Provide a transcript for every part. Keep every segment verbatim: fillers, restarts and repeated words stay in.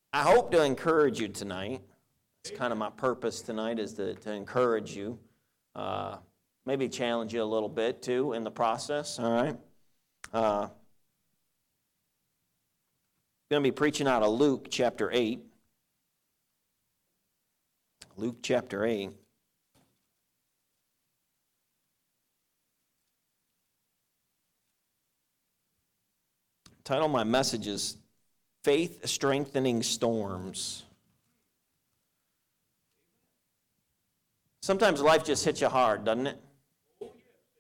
I hope to encourage you tonight. It's kind of my purpose tonight is to, to encourage you. Uh, maybe challenge you a little bit, too, in the process, all right? Uh, I'm going to be preaching out of Luke chapter eight. Luke chapter eight. The title of my message is Faith Strengthening Storms. Sometimes life just hits you hard, doesn't it? It's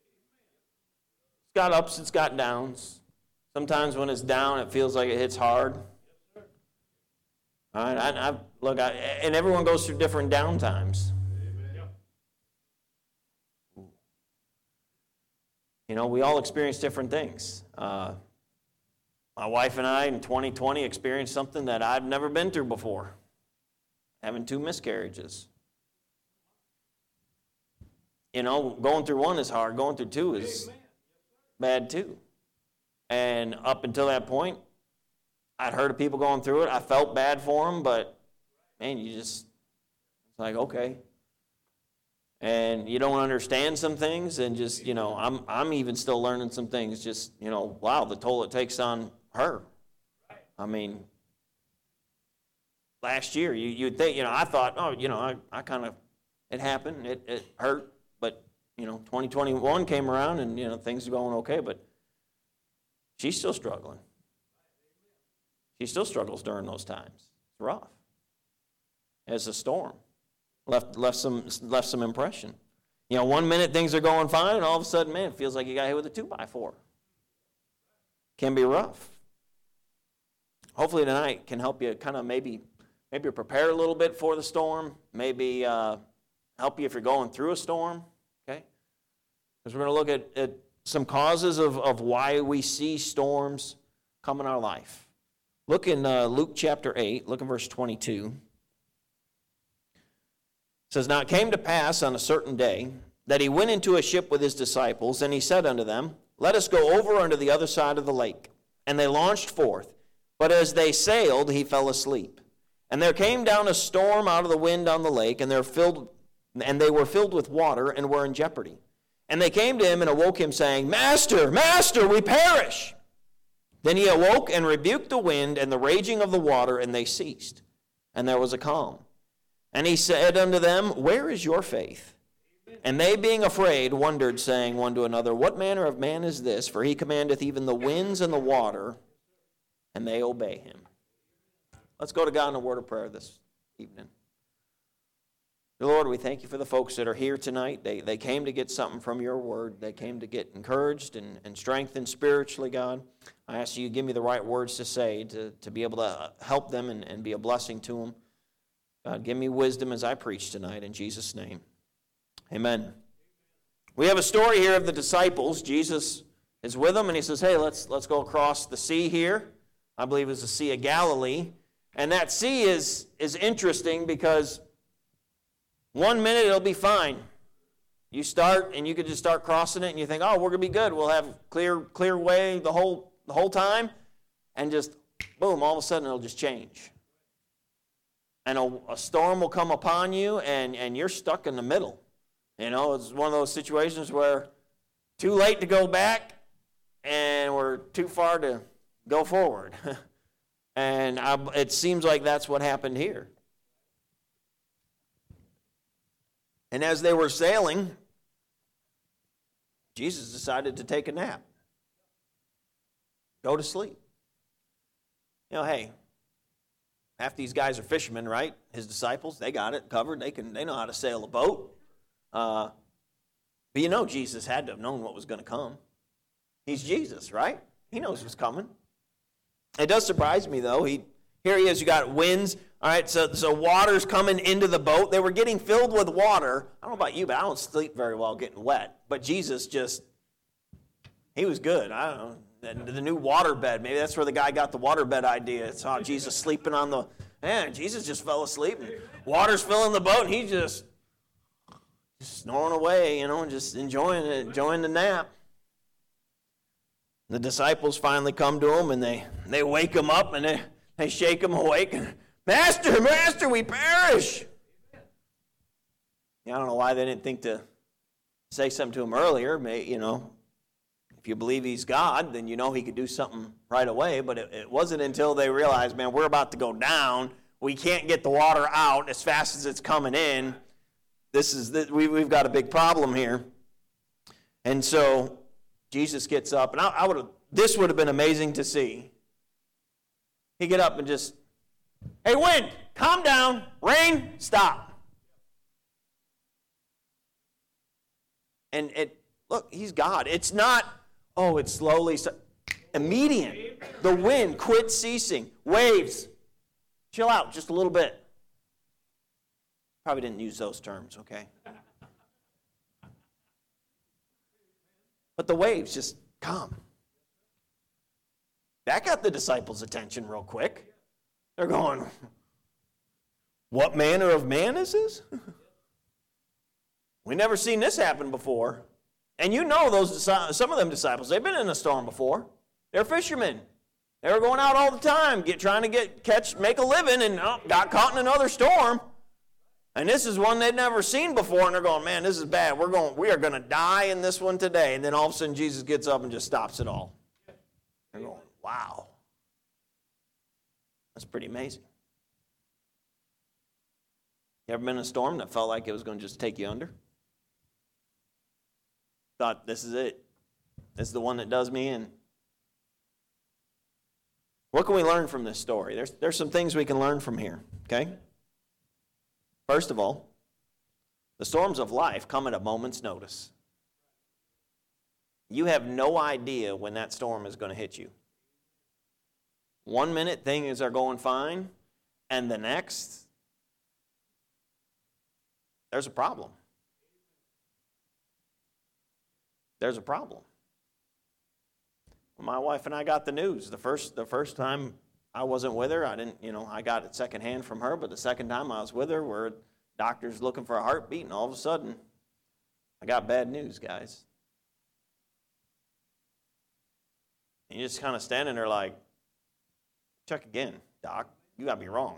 got ups, it's got downs. Sometimes when it's down, it feels like it hits hard. All right, I, I, look, I, and everyone goes through different down times. You know, we all experience different things. Uh, my wife and I in twenty twenty experienced something that I've never been through before, having two miscarriages. You know, going through one is hard. Going through two is bad too. And up until that point, I'd heard of people going through it. I felt bad for them, but, man, you just, it's like, okay. And you don't understand some things, and just, you know, I'm I'm even still learning some things. Just, you know, wow, the toll it takes on her. I mean, last year, you, you'd think, you know, I thought, oh, you know, I, I kind of, it happened, it, it hurt. But, you know, twenty twenty-one came around and, you know, things are going okay, but she's still struggling. She still struggles during those times. It's rough. It's a storm. Left left some left some impression. You know, one minute things are going fine, and all of a sudden, man, it feels like you got hit with a two by four. Can be rough. Hopefully tonight can help you kind of maybe maybe prepare a little bit for the storm, maybe uh, help you if you're going through a storm, okay? Because we're going to look at, at some causes of, of why we see storms come in our life. Look in uh, Luke chapter eight, look in verse twenty-two. It says, Now it came to pass on a certain day that he went into a ship with his disciples, and he said unto them, Let us go over unto the other side of the lake. And they launched forth. But as they sailed, he fell asleep. And there came down a storm out of the wind on the lake, and, filled, and they were filled with water and were in jeopardy. And they came to him and awoke him, saying, Master, Master, we perish. Then he awoke and rebuked the wind and the raging of the water, and they ceased. And there was a calm. And he said unto them, Where is your faith? And they, being afraid, wondered, saying one to another, What manner of man is this? For he commandeth even the winds and the water, and they obey him. Let's go to God in a word of prayer this evening. Lord, we thank you for the folks that are here tonight. They they came to get something from your word. They came to get encouraged and, and strengthened spiritually, God. I ask you to give me the right words to say to, to be able to help them and, and be a blessing to them. God, give me wisdom as I preach tonight in Jesus' name. Amen. We have a story here of the disciples. Jesus is with them, and he says, hey, let's, let's go across the sea here. I believe it's the Sea of Galilee. And that sea is, is interesting because one minute it'll be fine. You start, and you could just start crossing it, and you think, oh, we're going to be good. We'll have clear clear way the whole the whole time. And just, boom, all of a sudden it'll just change. And a, a storm will come upon you, and, and you're stuck in the middle. You know, it's one of those situations where too late to go back, and we're too far to go forward. And I, it seems like that's what happened here. And as they were sailing, Jesus decided to take a nap. Go to sleep. You know, hey, half these guys are fishermen, right? His disciples, they got it covered. They can, they know how to sail a boat. Uh, but you know Jesus had to have known what was going to come. He's Jesus, right? He knows what's coming. It does surprise me, though. He Here he is. You got winds. All right, so, so water's coming into the boat. They were getting filled with water. I don't know about you, but I don't sleep very well getting wet. But Jesus just, he was good. I don't know. The, the new water bed. Maybe that's where the guy got the water bed idea. It's how Jesus sleeping on the, man, Jesus just fell asleep. And water's filling the boat, and he just, just snoring away, you know, and just enjoying it, enjoying the nap. The disciples finally come to him, and they, they wake him up, and they, they shake him awake. And Master, Master, we perish. Yeah, I don't know why they didn't think to say something to him earlier. May, you know, if you believe he's God, then you know he could do something right away. But it, it wasn't until they realized, man, we're about to go down. We can't get the water out as fast as it's coming in. This is the, we, we've got a big problem here. And so Jesus gets up, and I, I would have. This would have been amazing to see. He get up and just, hey, wind, calm down. Rain, stop. And it, look, he's God. It's not, oh, it's slowly, immediate. The wind quit ceasing. Waves, chill out just a little bit. Probably didn't use those terms, okay? But the waves just calm. That got the disciples' attention real quick. They're going, what manner of man is this? We never seen this happen before. And you know those some of them disciples, they've been in a storm before. They're fishermen. They were going out all the time, get, trying to get catch, make a living, and oh, got caught in another storm. And this is one they'd never seen before, and they're going, man, this is bad. We're going, we are going to die in this one today. And then all of a sudden Jesus gets up and just stops it all. They're going, wow. That's pretty amazing. You ever been in a storm that felt like it was going to just take you under? Thought, this is it. This is the one that does me in. What can we learn from this story? There's, there's some things we can learn from here, okay? First of all, the storms of life come at a moment's notice. You have no idea when that storm is going to hit you. One minute things are going fine, and the next, there's a problem. There's a problem. When my wife and I got the news, the first the first time I wasn't with her, I didn't, you know, I got it secondhand from her, but the second time I was with her, where doctor's looking for a heartbeat, and all of a sudden, I got bad news, guys. And you're just kind of standing there like, check again, doc. You got me wrong.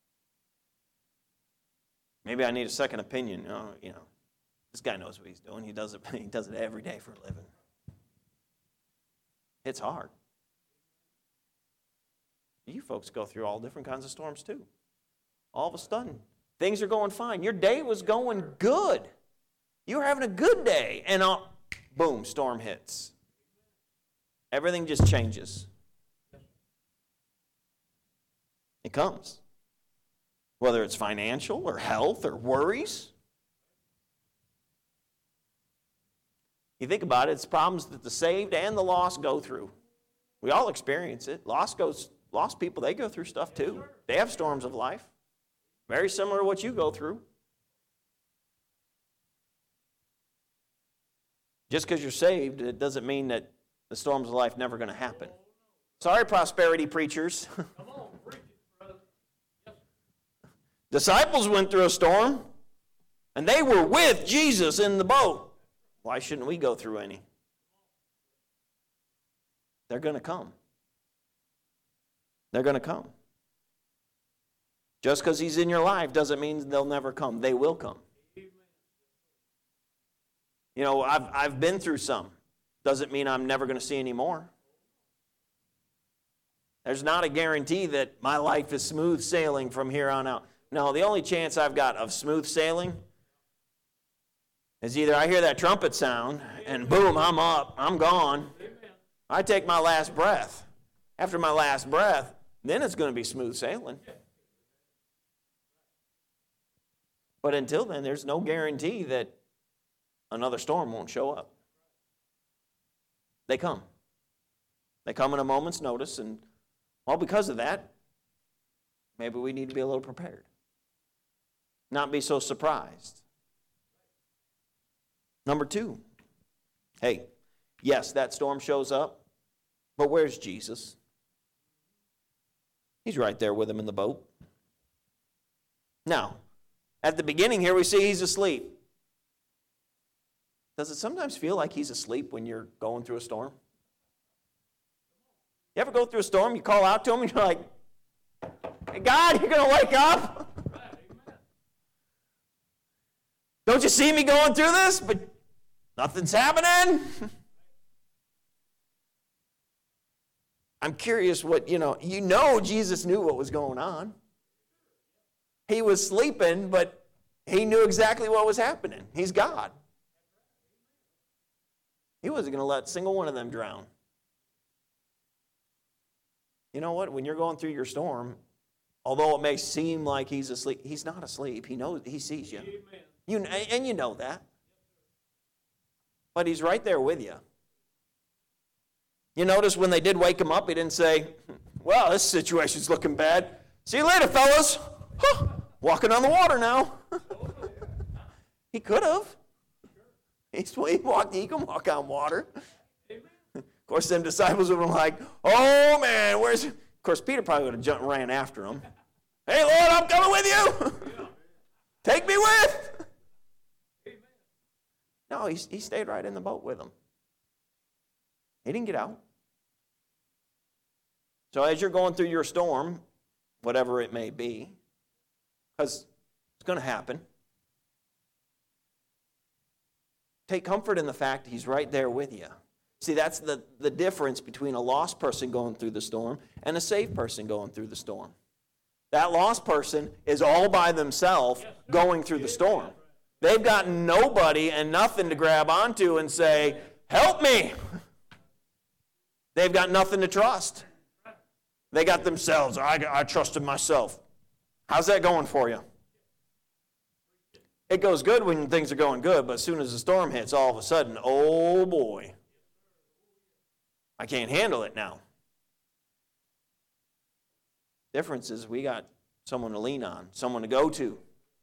Maybe I need a second opinion. You know, you know, this guy knows what he's doing. He does it. He does it every day for a living. It's hard. You folks go through all different kinds of storms too. All of a sudden, things are going fine. Your day was going good. You were having a good day, and uh, boom, storm hits. Everything just changes. It comes. Whether it's financial or health or worries. You think about it, it's problems that the saved and the lost go through. We all experience it. Lost goes, lost people, they go through stuff too. They have storms of life. Very similar to what you go through. Just because you're saved, it doesn't mean that the storms of life never going to happen. Sorry, prosperity preachers. Disciples went through a storm, and they were with Jesus in the boat. Why shouldn't we go through any? They're going to come. They're going to come. Just because he's in your life doesn't mean they'll never come. They will come. You know, I've, I've been through some. Doesn't mean I'm never going to see any more. There's not a guarantee that my life is smooth sailing from here on out. No, the only chance I've got of smooth sailing is either I hear that trumpet sound and boom, I'm up, I'm gone. I take my last breath. After my last breath, then it's going to be smooth sailing. But until then, there's no guarantee that another storm won't show up. They come. They come at a moment's notice, and well, because of that, maybe we need to be a little prepared. Not be so surprised. Number two, hey, yes, that storm shows up, but where's Jesus? He's right there with him in the boat. Now, at the beginning here we see he's asleep. Does it sometimes feel like he's asleep when you're going through a storm? You ever go through a storm, you call out to him, and you're like, God, you're going to wake up? Don't you see me going through this? But nothing's happening. I'm curious what, you know, you know Jesus knew what was going on. He was sleeping, but he knew exactly what was happening. He's God. He wasn't going to let a single one of them drown. You know what? When you're going through your storm, although it may seem like he's asleep, he's not asleep. He knows, he sees you. You and you know that. But he's right there with you. You notice when they did wake him up, he didn't say, well, this situation's looking bad. See you later, fellas. Huh, walking on the water now. He could have. He's, he, walked, he can walk on water. Of course, them disciples would have been like, oh, man, where's... Of course, Peter probably would have jumped and ran after him. Hey, Lord, I'm coming with you. Take me with. No, he, he stayed right in the boat with them. He didn't get out. So as you're going through your storm, whatever it may be, because it's going to happen, take comfort in the fact he's right there with you. See, that's the, the difference between a lost person going through the storm and a saved person going through the storm. That lost person is all by themselves going through the storm. They've got nobody and nothing to grab onto and say, help me. They've got nothing to trust. They got themselves. I, I trusted myself. How's that going for you? It goes good when things are going good, but as soon as the storm hits, all of a sudden, oh boy, I can't handle it now. Difference is we got someone to lean on, someone to go to.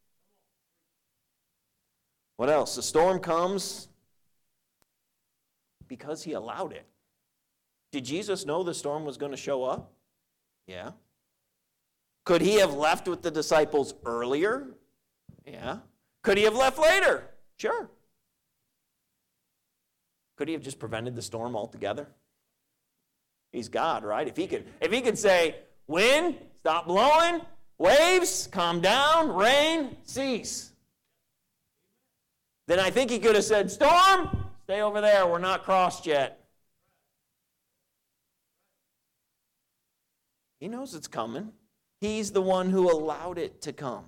What else? The storm comes because he allowed it. Did Jesus know the storm was going to show up? Yeah. Could he have left with the disciples earlier? Yeah. Could he have left later? Sure. Could he have just prevented the storm altogether? He's God, right? If he could, if he could say, wind, stop blowing, waves, calm down, rain, cease. Then I think he could have said, storm, stay over there, we're not crossed yet. He knows it's coming. He's the one who allowed it to come.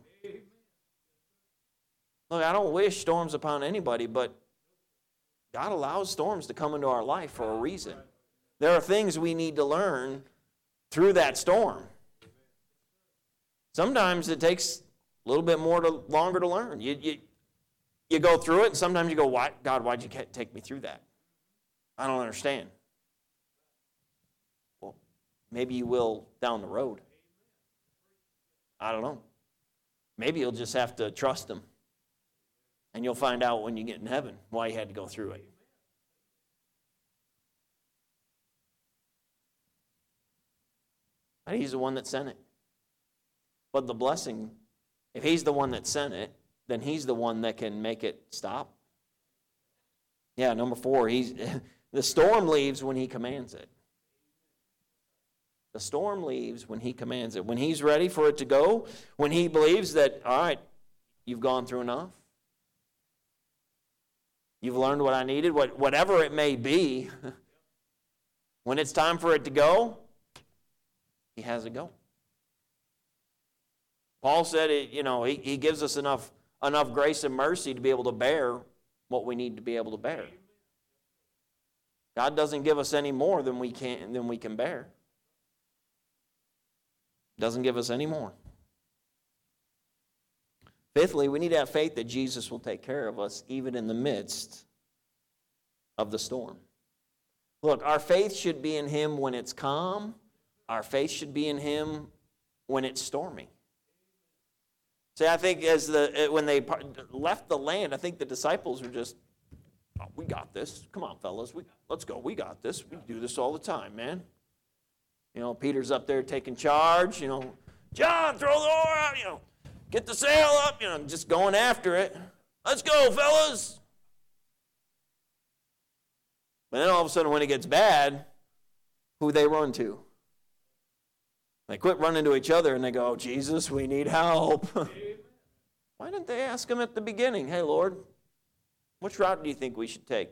Look, I don't wish storms upon anybody, but God allows storms to come into our life for a reason. There are things we need to learn through that storm. Sometimes it takes a little bit more to, longer to learn. You, you, you go through it, and sometimes you go, why, God, why'd you take me through that? I don't understand. Well, maybe you will down the road. I don't know. Maybe you'll just have to trust him. And you'll find out when you get in heaven why you had to go through it. And he's the one that sent it. But the blessing, if he's the one that sent it, then he's the one that can make it stop. Yeah, number four, he's the storm leaves when he commands it. The storm leaves when he commands it. When he's ready for it to go, when he believes that, all right, you've gone through enough. You've learned what I needed, what, whatever it may be. When it's time for it to go, he has it go. Paul said, it, you know, he, he gives us enough, enough grace and mercy to be able to bear what we need to be able to bear. God doesn't give us any more than we can, than we can bear. Doesn't give us any more. Fifthly, we need to have faith that Jesus will take care of us even in the midst of the storm. Look, our faith should be in him when it's calm. Our faith should be in him when it's stormy. See, I think as the when they left the land, I think the disciples were just, oh, we got this. Come on, fellas, we, let's go. We got this. We do this all the time, man. You know, Peter's up there taking charge. You know, John, throw the oar out. You know, get the sail up. You know, just going after it. Let's go, fellas. But then all of a sudden, when it gets bad, who they run to? They quit running to each other and they go, Jesus, we need help. Why didn't they ask him at the beginning, hey, Lord, which route do you think we should take?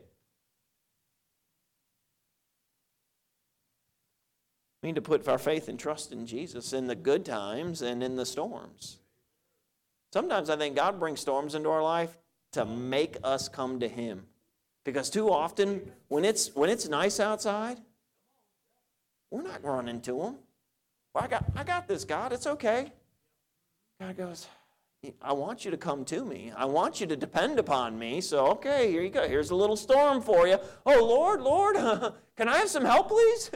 We need to put our faith and trust in Jesus in the good times and in the storms. Sometimes I think God brings storms into our life to make us come to him. Because too often, when it's when it's nice outside, we're not running to him. Well, I got I got this, God. It's okay. God goes, I want you to come to me. I want you to depend upon me. So, okay, here you go. Here's a little storm for you. Oh, Lord, Lord, can I have some help, please?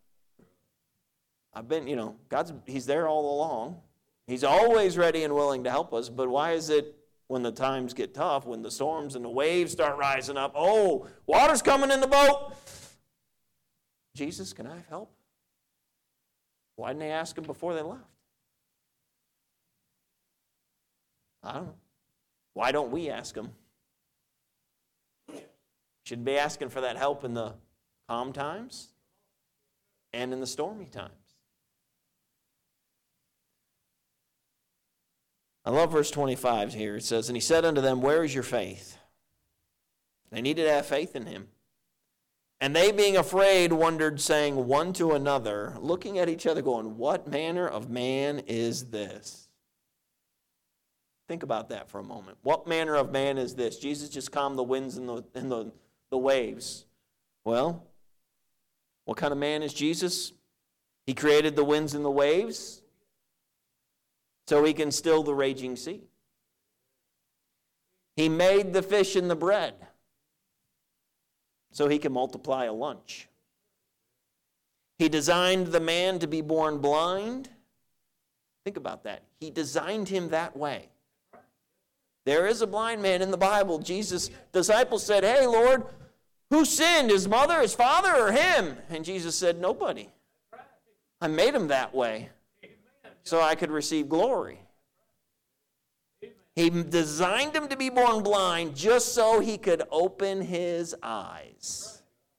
I've been, you know, God's he's there all along. He's always ready and willing to help us. But why is it when the times get tough, when the storms and the waves start rising up, oh, water's coming in the boat. Jesus, can I have help? Why didn't they ask him before they left? I don't know. Why don't we ask him? Should be asking for that help in the calm times and in the stormy times. I love verse twenty-five here. It says, and he said unto them, where is your faith? They needed to have faith in him. And they, being afraid, wondered, saying one to another, looking at each other, going, what manner of man is this? Think about that for a moment. What manner of man is this? Jesus just calmed the winds and the, and the, the waves. Well, what kind of man is Jesus? He created the winds and the waves so he can still the raging sea. He made the fish and the bread so he can multiply a lunch. He designed the man to be born blind. Think about that. He designed him that way. There is a blind man in the Bible. Jesus' disciples said, hey, Lord, who sinned, his mother, his father, or him? And Jesus said, nobody. I made him that way so I could receive glory. He designed him to be born blind just so he could open his eyes.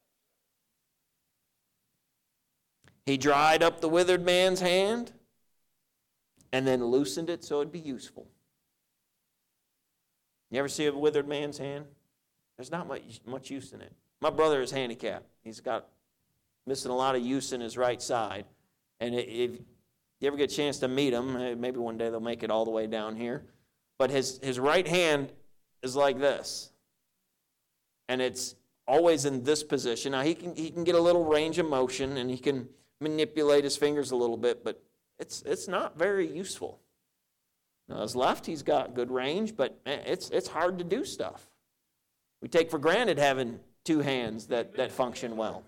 He dried up the withered man's hand and then loosened it so it'd be useful. You ever see a withered man's hand? There's not much, much use in it. My brother is handicapped. He's got missing a lot of use in his right side. And if you ever get a chance to meet him, maybe one day they'll make it all the way down here. But his, his right hand is like this. And it's always in this position. Now, he can, he can get a little range of motion, and he can manipulate his fingers a little bit, but it's, it's not very useful. Now, his left, he's got good range, but it's, it's hard to do stuff. We take for granted having two hands that, that function well.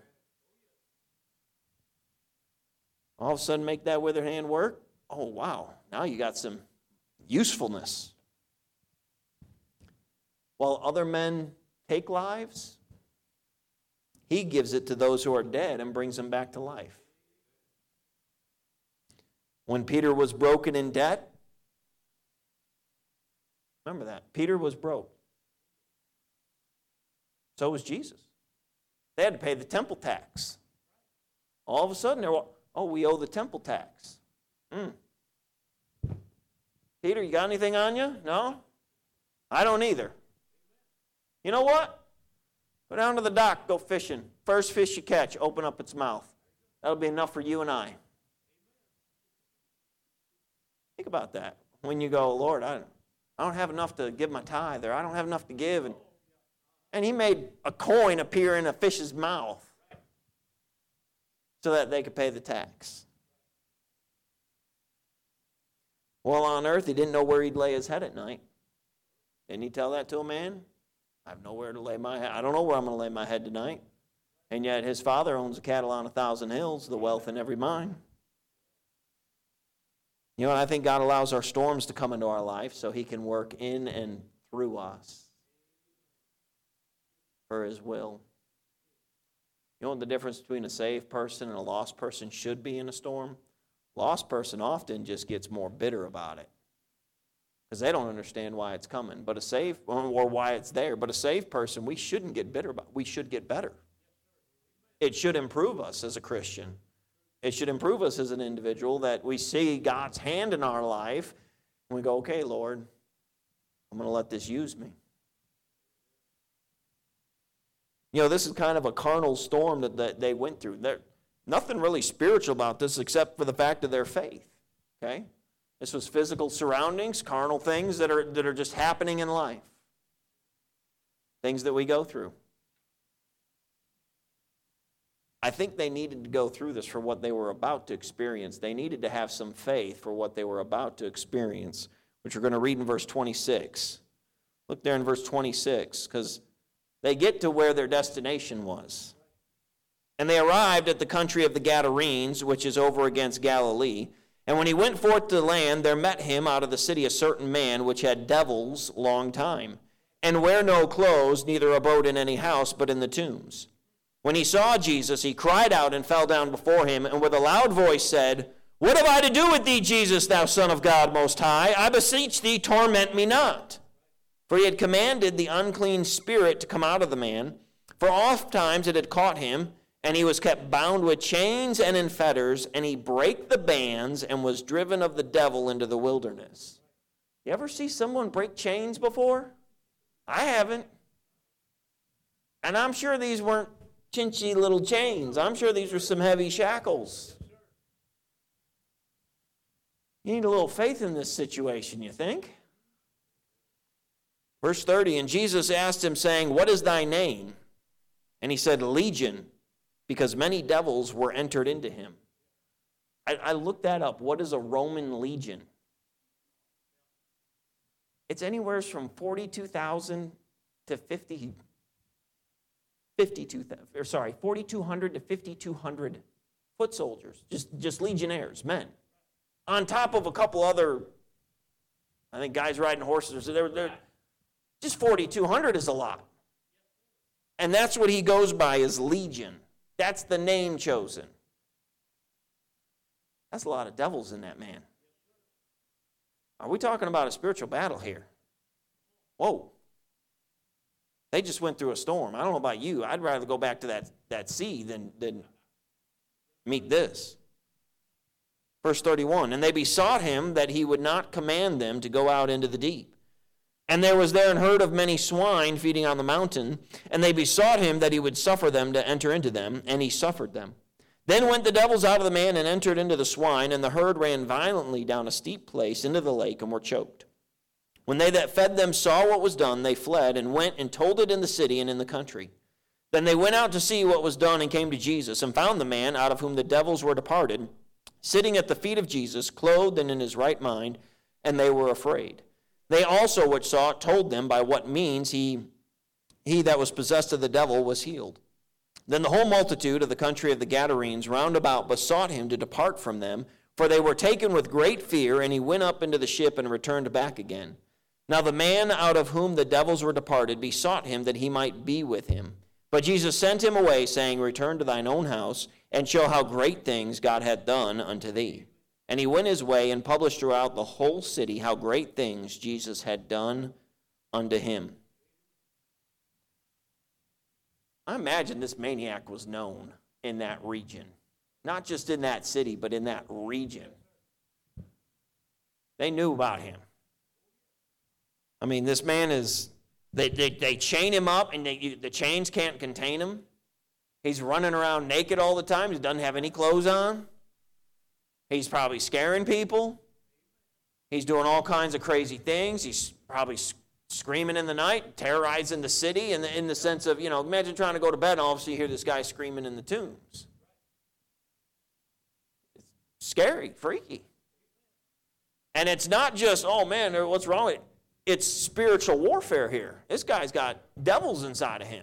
All of a sudden, make that withered hand work. Oh, wow. Now you got some usefulness. While other men take lives, he gives it to those who are dead and brings them back to life. When Peter was broken in debt, remember that. Peter was broke. So was Jesus. They had to pay the temple tax. All of a sudden, they're, oh, we owe the temple tax. Mm. Peter, you got anything on you? No? I don't either. You know what? Go down to the dock, go fishing. First fish you catch, open up its mouth. That'll be enough for you and I. Think about that. When you go, Lord, I, I don't have enough to give my tithe, or I don't have enough to give. And, and he made a coin appear in a fish's mouth so that they could pay the tax. Well, on earth, he didn't know where he'd lay his head at night. Didn't he tell that to a man? I have nowhere to lay my head. I don't know where I'm going to lay my head tonight. And yet his father owns the cattle on a thousand hills, the wealth in every mine. You know, I think God allows our storms to come into our life so he can work in and through us for his will. You know what the difference between a saved person and a lost person should be in a storm? Lost person often just gets more bitter about it because they don't understand why it's coming, but a saved, or why it's there. But a saved person, we shouldn't get bitter about it. We should get better. It should improve us as a Christian. It should improve us as an individual that we see God's hand in our life and we go, okay, Lord, I'm going to let this use me. You know, this is kind of a carnal storm that, that they went through. There's nothing really spiritual about this except for the fact of their faith. Okay? This was physical surroundings, carnal things that are, that are just happening in life. Things that we go through. I think they needed to go through this for what they were about to experience. They needed to have some faith for what they were about to experience, which we're going to read in verse twenty-six. Look there in verse twenty-six, because they get to where their destination was. And they arrived at the country of the Gadarenes, which is over against Galilee. And when he went forth to the land, there met him out of the city a certain man which had devils long time, and wear no clothes, neither abode in any house, but in the tombs. When he saw Jesus, he cried out and fell down before him, and with a loud voice said, What have I to do with thee, Jesus, thou Son of God Most High? I beseech thee, torment me not. For he had commanded the unclean spirit to come out of the man, for oft times it had caught him, and he was kept bound with chains and in fetters, and he brake the bands and was driven of the devil into the wilderness. You ever see someone break chains before? I haven't. And I'm sure these weren't chinchy little chains. I'm sure these were some heavy shackles. You need a little faith in this situation, you think? Verse thirty, and Jesus asked him, saying, What is thy name? And he said, Legion, because many devils were entered into him. I, I looked that up. What is a Roman legion? It's anywhere from forty-two thousand to fifty, fifty-two, or sorry, forty-two hundred to fifty-two hundred foot soldiers, just, just legionnaires, men. On top of a couple other, I think guys riding horses, they're, they're, just forty-two hundred is a lot. And that's what he goes by as legion. That's the name chosen. That's a lot of devils in that man. Are we talking about a spiritual battle here? Whoa. They just went through a storm. I don't know about you. I'd rather go back to that, that sea than, than meet this. Verse thirty-one, and they besought him that he would not command them to go out into the deep. And there was there an herd of many swine feeding on the mountain, and they besought him that he would suffer them to enter into them, and he suffered them. Then went the devils out of the man and entered into the swine, and the herd ran violently down a steep place into the lake and were choked. When they that fed them saw what was done, they fled and went and told it in the city and in the country. Then they went out to see what was done and came to Jesus, and found the man out of whom the devils were departed, sitting at the feet of Jesus, clothed and in his right mind, and they were afraid. They also which saw it told them by what means he, he that was possessed of the devil was healed. Then the whole multitude of the country of the Gadarenes round about besought him to depart from them, for they were taken with great fear, and he went up into the ship and returned back again. Now the man out of whom the devils were departed besought him that he might be with him. But Jesus sent him away, saying, Return to thine own house, and show how great things God hath done unto thee. And he went his way and published throughout the whole city how great things Jesus had done unto him. I imagine this maniac was known in that region. Not just in that city, but in that region. They knew about him. I mean, this man is, they, they, they chain him up, and they, you, the chains can't contain him. He's running around naked all the time. He doesn't have any clothes on. He's probably scaring people. He's doing all kinds of crazy things. He's probably screaming in the night, terrorizing the city in the, in the sense of, you know, imagine trying to go to bed and all of a sudden you hear this guy screaming in the tombs. It's scary, freaky. And it's not just, oh man, what's wrong with it? It's spiritual warfare here. This guy's got devils inside of him.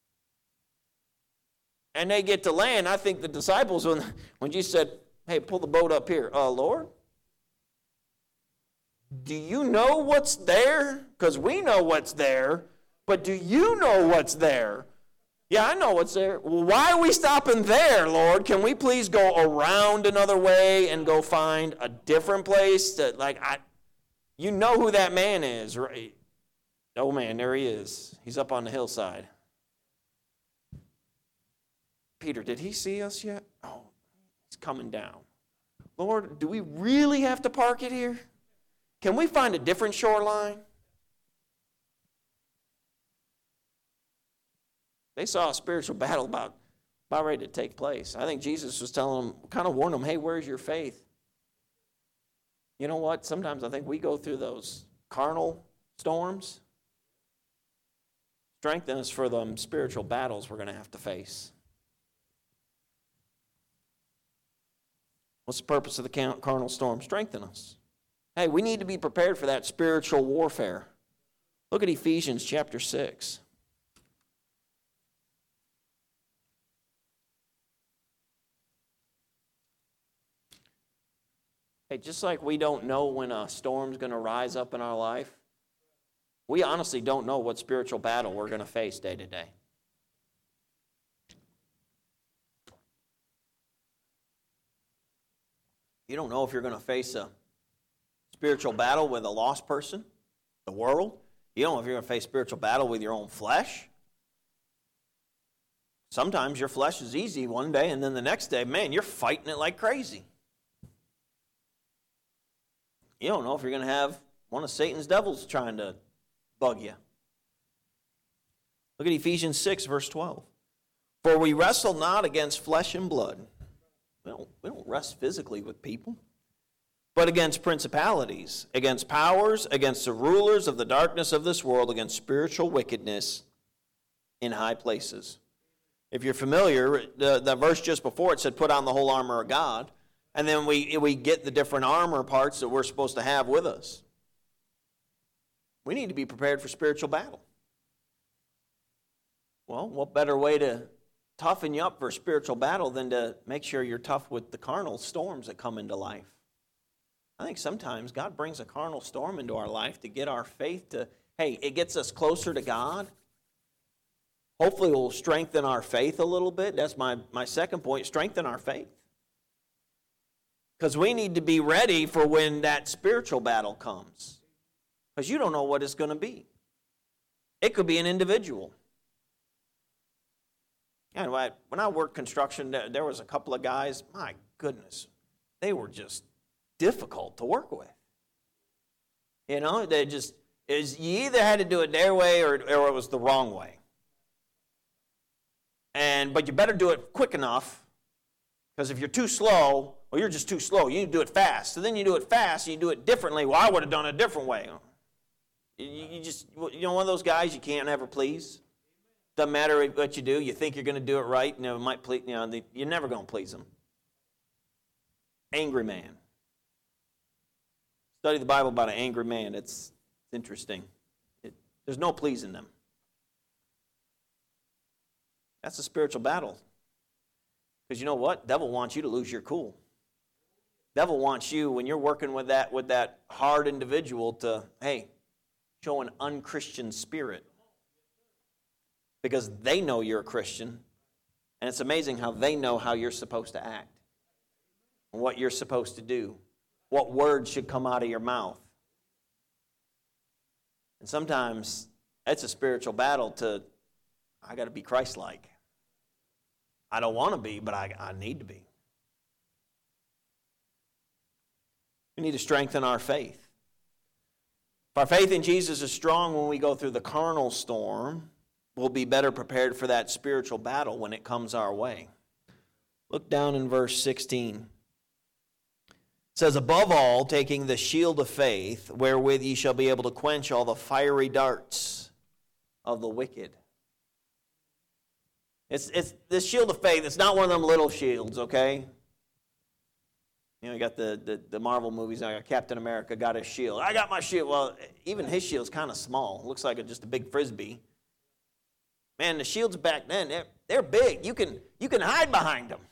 And they get to land. I think the disciples, when, when Jesus said, hey, pull the boat up here. Uh, Lord, do you know what's there? Because we know what's there, but do you know what's there? Yeah, I know what's there. Well, why are we stopping there, Lord? Can we please go around another way and go find a different place? To, like, I, you know who that man is, right? Oh, man, there he is. He's up on the hillside. Peter, did he see us yet? Oh. It's coming down. Lord, do we really have to park it here? Can we find a different shoreline? They saw a spiritual battle about, about ready to take place. I think Jesus was telling them, kind of warned them, hey, where's your faith? You know what? Sometimes I think we go through those carnal storms. Strengthen us for the spiritual battles we're going to have to face. What's the purpose of the carnal storm? Strengthen us. Hey, we need to be prepared for that spiritual warfare. Look at Ephesians chapter six. Hey, just like we don't know when a storm's going to rise up in our life, we honestly don't know what spiritual battle we're going to face day to day. You don't know if you're going to face a spiritual battle with a lost person, the world. You don't know if you're going to face spiritual battle with your own flesh. Sometimes your flesh is easy one day, and then the next day, man, you're fighting it like crazy. You don't know if you're going to have one of Satan's devils trying to bug you. Look at Ephesians six, verse twelve. For we wrestle not against flesh and blood. We don't, we don't wrestle physically with people, but against principalities, against powers, against the rulers of the darkness of this world, against spiritual wickedness in high places. If you're familiar, the, the verse just before it said, put on the whole armor of God. And then we, we get the different armor parts that we're supposed to have with us. We need to be prepared for spiritual battle. Well, what better way to toughen you up for spiritual battle than to make sure you're tough with the carnal storms that come into life? I think sometimes God brings a carnal storm into our life to get our faith to, hey, it gets us closer to God. Hopefully it will strengthen our faith a little bit. That's my, my second point, strengthen our faith. Because we need to be ready for when that spiritual battle comes. Because you don't know what it's going to be. It could be an individual. And when I worked construction, there was a couple of guys, my goodness, they were just difficult to work with. You know, they just, is you either had to do it their way or, or it was the wrong way. And but you better do it quick enough, because if you're too slow, well, you're just too slow. You need to do it fast. So then you do it fast, and you do it differently. Well, I would have done it a different way. You, you just, you know, one of those guys you can't ever please. Doesn't matter what you do. You think you're going to do it right, and it might please, you know, the, you're never going to please them. Angry man. Study the Bible about an angry man. It's, it's interesting. It, there's no pleasing them. That's a spiritual battle. Because you know what? Devil wants you to lose your cool. Devil wants you, when you're working with that with that hard individual, to, hey, show an unchristian spirit. Because they know you're a Christian. And it's amazing how they know how you're supposed to act. And what you're supposed to do. What words should come out of your mouth. And sometimes it's a spiritual battle to, I got to be Christ-like. I don't want to be, but I, I need to be. We need to strengthen our faith. If our faith in Jesus is strong when we go through the carnal storm, we'll be better prepared for that spiritual battle when it comes our way. Look down in verse sixteen. It says, above all, taking the shield of faith, wherewith ye shall be able to quench all the fiery darts of the wicked. It's it's this shield of faith. It's not one of them little shields, okay? You know, you got the, the, the Marvel movies. I got Captain America got his shield. I got my shield. Well, even his shield's kind of small. It looks like a, just a big frisbee. Man, the shields back then, they're, they're big. You can you can hide behind them.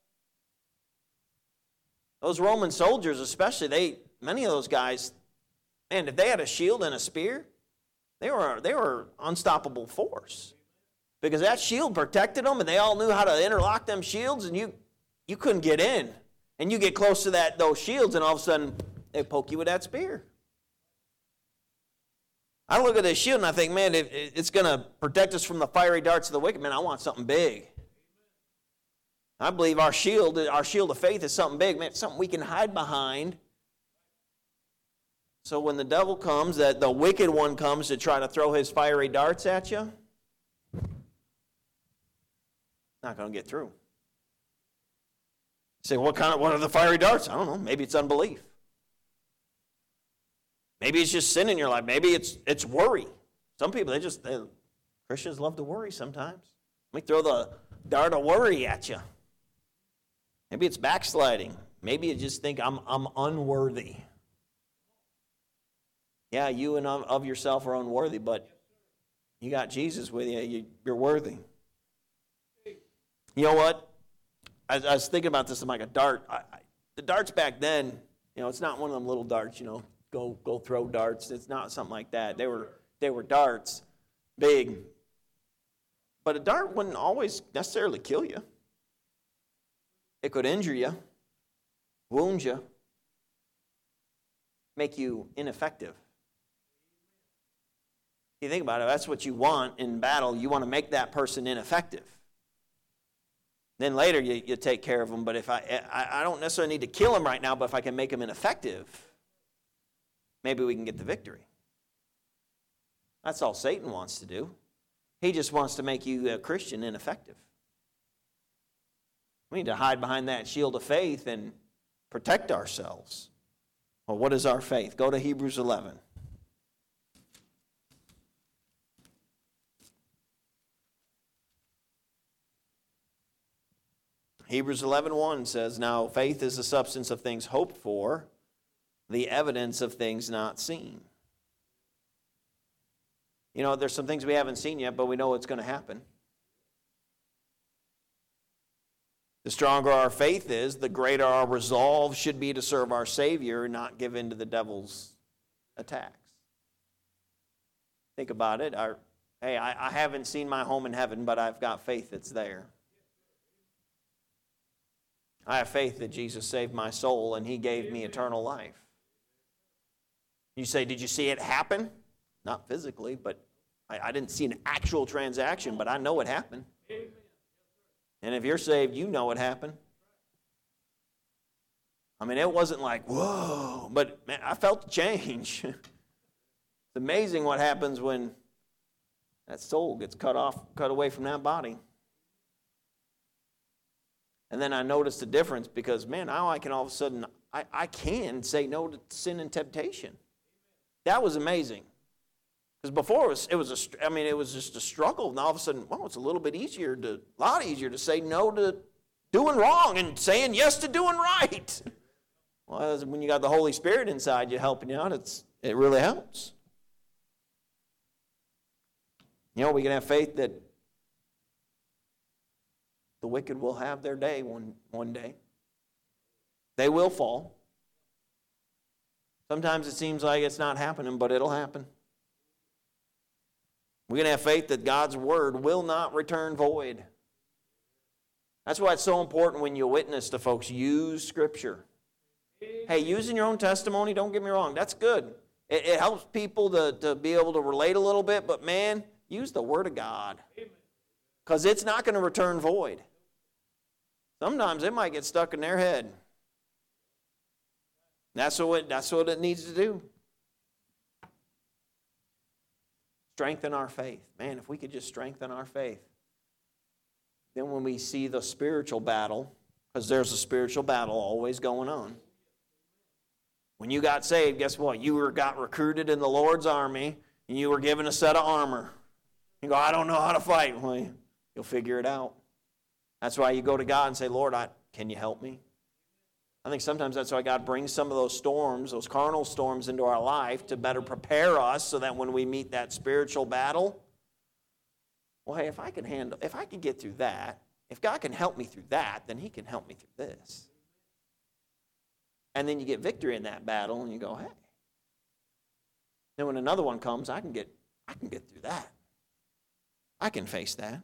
Those Roman soldiers, especially, they many of those guys, man, if they had a shield and a spear, they were they were unstoppable force. Because that shield protected them, and they all knew how to interlock them shields, and you you couldn't get in. And you get close to that those shields, and all of a sudden, they poke you with that spear. I look at this shield, and I think, man, if it's going to protect us from the fiery darts of the wicked, man, I want something big. I believe our shield, our shield of faith is something big, man. It's something we can hide behind. So when the devil comes, that the wicked one comes to try to throw his fiery darts at you, not going to get through. You say, what kind of, what are the fiery darts? I don't know. Maybe it's unbelief. Maybe it's just sin in your life. Maybe it's it's worry. Some people, they just, they, Christians love to worry sometimes. Let me throw the dart of worry at you. Maybe it's backsliding. Maybe you just think, I'm, I'm unworthy. Yeah, you and of yourself are unworthy, but you got Jesus with you. you you're worthy. You know what? I, I was thinking about this. I'm like a dart. I, I, the darts back then, you know, it's not one of them little darts, you know, go go throw darts. It's not something like that. They were they were darts, big. But a dart wouldn't always necessarily kill you. It could injure you, wound you, make you ineffective. You think about it, that's what you want in battle. You want to make that person ineffective. Then later you, you take care of them. But if I, I, I don't necessarily need to kill him right now, but if I can make him ineffective, maybe we can get the victory. That's all Satan wants to do. He just wants to make you a Christian ineffective. We need to hide behind that shield of faith and protect ourselves. Well, what is our faith? Go to Hebrews eleven. Hebrews eleven one says, now faith is the substance of things hoped for, the evidence of things not seen. You know, there's some things we haven't seen yet, but we know what's going to happen. The stronger our faith is, the greater our resolve should be to serve our Savior and not give in to the devil's attacks. Think about it. Our, hey, I, I haven't seen my home in heaven, but I've got faith that's there. I have faith that Jesus saved my soul and he gave me eternal life. You say, did you see it happen? Not physically, but I, I didn't see an actual transaction, but I know it happened. And if you're saved, you know it happened. I mean, it wasn't like, whoa, but man, I felt the change. It's amazing what happens when that soul gets cut off, cut away from that body. And then I noticed the difference because, man, now I can all of a sudden, I, I can say no to sin and temptation. That was amazing. Because before it was, it was a, I mean, it was just a struggle. And all of a sudden, well, it's a little bit easier to, a lot easier to say no to doing wrong and saying yes to doing right. Well, when you got the Holy Spirit inside you helping you out, it's it really helps. You know, we can have faith that the wicked will have their day one, one day. They will fall. Sometimes it seems like it's not happening, but it'll happen. We're going to have faith that God's word will not return void. That's why it's so important when you witness to folks, use Scripture. Hey, using your own testimony, don't get me wrong, that's good. It, it helps people to, to be able to relate a little bit, but man, use the Word of God. Because it's not going to return void. Sometimes it might get stuck in their head. That's what, that's what it needs to do. Strengthen our faith. Man, if we could just strengthen our faith. Then when we see the spiritual battle, because there's a spiritual battle always going on. When you got saved, guess what? You were got recruited in the Lord's army, and you were given a set of armor. You go, I don't know how to fight. Well, you'll figure it out. That's why you go to God and say, Lord, I, can you help me? I think sometimes that's why God brings some of those storms, those carnal storms into our life to better prepare us so that when we meet that spiritual battle, well, hey, if I can handle, if I can get through that, if God can help me through that, then he can help me through this. And then you get victory in that battle and you go, hey. Then when another one comes, I can get, I can get through that. I can face that.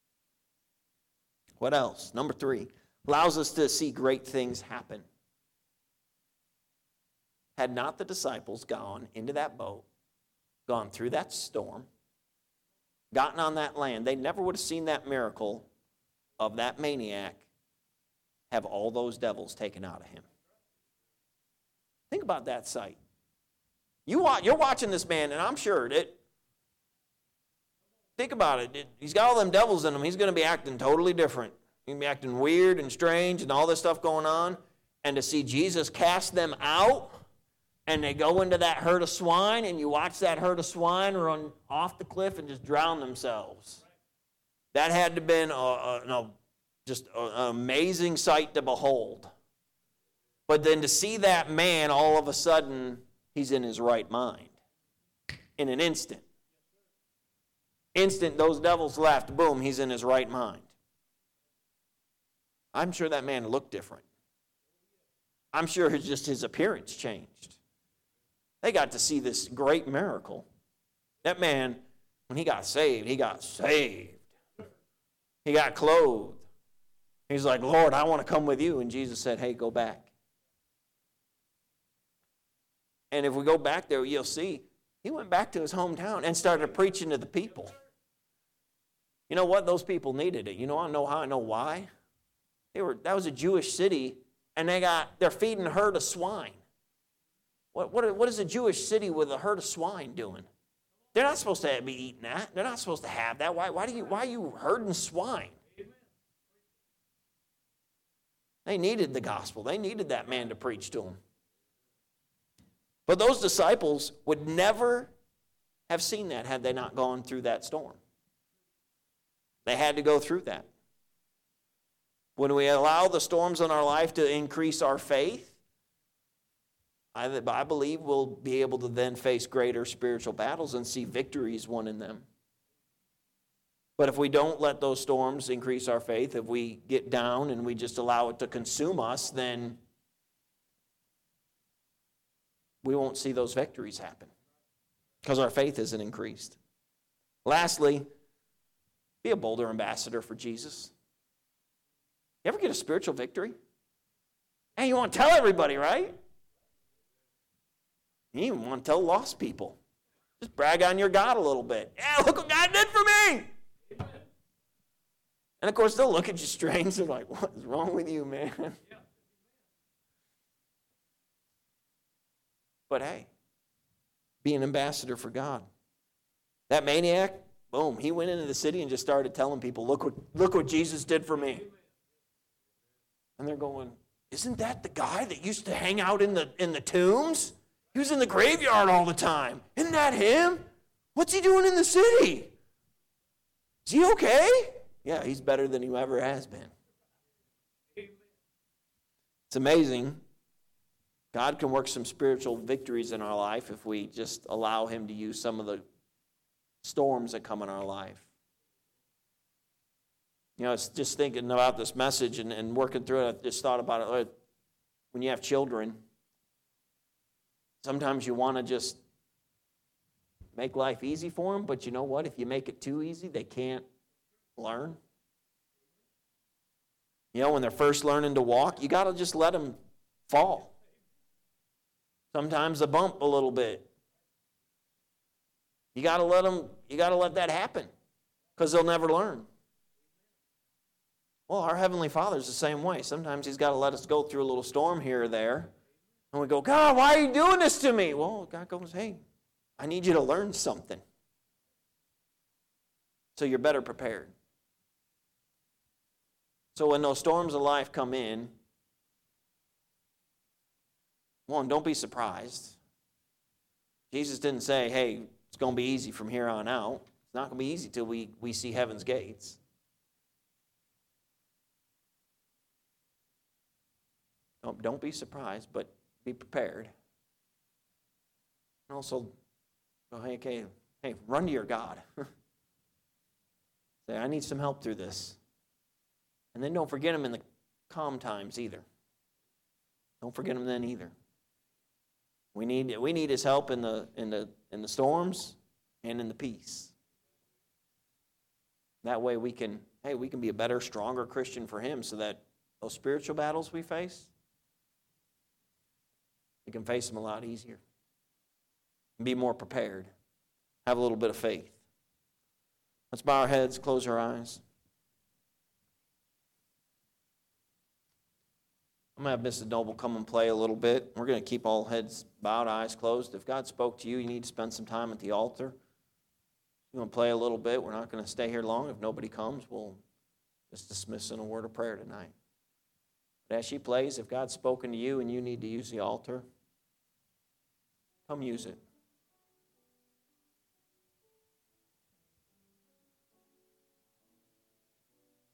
What else? Number three. Allows us to see great things happen. Had not the disciples gone into that boat, gone through that storm, gotten on that land, they never would have seen that miracle of that maniac have all those devils taken out of him. Think about that sight. You, you're watching this man, and I'm sure that, think about it, he's got all them devils in him. He's going to be acting totally different. He's going to be acting weird and strange and all this stuff going on. And to see Jesus cast them out, and they go into that herd of swine, and you watch that herd of swine run off the cliff and just drown themselves. That had to have been a, a, no, just an amazing sight to behold. But then to see that man, all of a sudden, he's in his right mind. In an instant. Instant, those devils left. Boom, he's in his right mind. I'm sure that man looked different. I'm sure his, just his appearance changed. They got to see this great miracle. That man, when he got saved, he got saved. He got clothed. He's like, Lord, I want to come with you. And Jesus said, hey, go back. And if we go back there, you'll see, he went back to his hometown and started preaching to the people. You know what? Those people needed it. You know, I know how I know why. They were that was a Jewish city, and they got they're feeding a herd of swine. What what what is a Jewish city with a herd of swine doing? They're not supposed to be eating that. They're not supposed to have that. Why why do you why are you herding swine? They needed the gospel. They needed that man to preach to them. But those disciples would never have seen that had they not gone through that storm. They had to go through that. When we allow the storms in our life to increase our faith, I, I believe we'll be able to then face greater spiritual battles and see victories won in them. But if we don't let those storms increase our faith, if we get down and we just allow it to consume us, then we won't see those victories happen because our faith isn't increased. Lastly, be a bolder ambassador for Jesus. You ever get a spiritual victory? Hey, you want to tell everybody, right? You even want to tell lost people. Just brag on your God a little bit. Yeah, look what God did for me. And of course, they'll look at you strange. They're like, what is wrong with you, man? But hey, be an ambassador for God. That maniac, boom, he went into the city and just started telling people, look what, look what Jesus did for me. And they're going, isn't that the guy that used to hang out in the in the tombs? He was in the graveyard all the time. Isn't that him? What's he doing in the city? Is he okay? Yeah, he's better than he ever has been. It's amazing. God can work some spiritual victories in our life if we just allow him to use some of the storms that come in our life. You know, it's just thinking about this message and, and working through it, I just thought about it. When you have children, sometimes you want to just make life easy for them, but you know what? If you make it too easy, they can't learn. You know, when they're first learning to walk, you got to just let them fall. Sometimes a bump a little bit. You got to let them, you got to let that happen because they'll never learn. Well, our Heavenly Father's the same way. Sometimes he's got to let us go through a little storm here or there. And we go, God, why are you doing this to me? Well, God goes, hey, I need you to learn something. So you're better prepared. So when those storms of life come in, one, don't be surprised. Jesus didn't say, hey, it's going to be easy from here on out. It's not going to be easy till we, we see heaven's gates. Don't, don't be surprised, but be prepared. And also, go, hey, okay, hey, run to your God. Say, I need some help through this. And then don't forget him in the calm times either. Don't forget him then either. We need we need his help in the in the in the storms and in the peace. That way we can, hey, we can be a better, stronger Christian for him so that those spiritual battles we face, we can face them a lot easier. And be more prepared. Have a little bit of faith. Let's bow our heads, close our eyes. I'm going to have Missus Noble come and play a little bit. We're going to keep all heads bowed, eyes closed. If God spoke to you, you need to spend some time at the altar. You want to play a little bit. We're not going to stay here long. If nobody comes, we'll just dismiss in a word of prayer tonight. But as she plays, if God's spoken to you and you need to use the altar, come use it.